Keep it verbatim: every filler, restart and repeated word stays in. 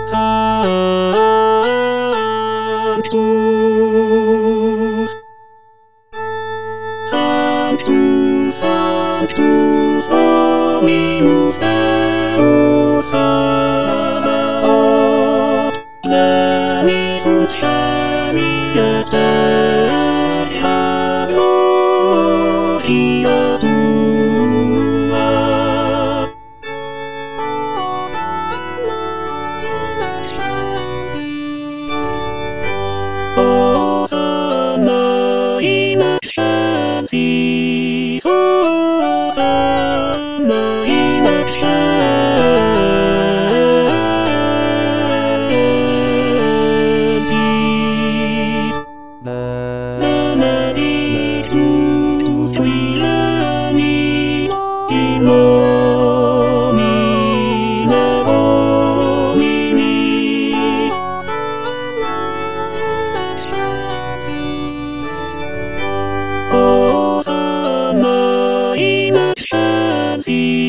Sanctus, Sanctus, Sanctus Dominus Deus Sabaoth, Plenitus Shabiat Terra Gloria Tua. Hosanna in excelsis, Hosanna in excelsis. Benedictus qui venit in nomine Domini. Hosanna in excelsis.